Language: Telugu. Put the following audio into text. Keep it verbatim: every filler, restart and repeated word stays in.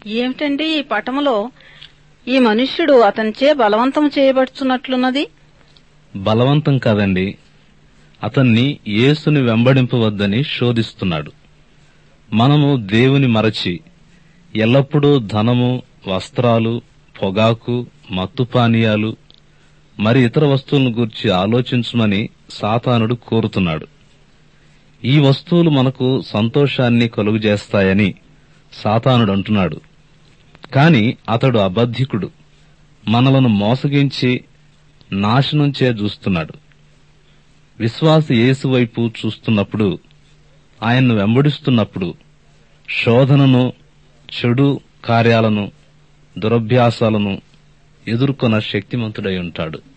ఏమిటండి ఈ పటములో ఈ మనుష్యుడు అతనిచే బలవంతం చేయబడుచున్నట్లున్నది? బలవంతం కాదండి, అతన్ని యేసుని వెంబడింపవద్దని శోధిస్తున్నాడు. మనము దేవుని మరచి ఎల్లప్పుడూ ధనము, వస్త్రాలు, పొగాకు, మత్తు పానీయాలు మరి ఇతర వస్తువులను గూర్చి ఆలోచించమని సాతానుడు కోరుతున్నాడు. ఈ వస్తువులు మనకు సంతోషాన్ని కలుగజేస్తాయని సాతానుడు అంటున్నాడు. కాని అతడు అబద్ధికుడు, మనలను మోసగించి నాశనం చే చూస్తున్నాడు. విశ్వాసి యేసు వైపు చూస్తున్నప్పుడు, ఆయన్ను వెంబడిస్తున్నప్పుడు శోధనను, చెడు కార్యాలను, దురభ్యాసాలను ఎదుర్కొన్న శక్తిమంతుడై ఉంటాడు.